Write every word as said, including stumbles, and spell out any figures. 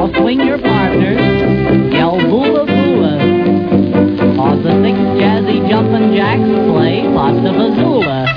Now swing your partners, yell boola boola. Cause the six jazzy jumpin' jacks play lots of azula.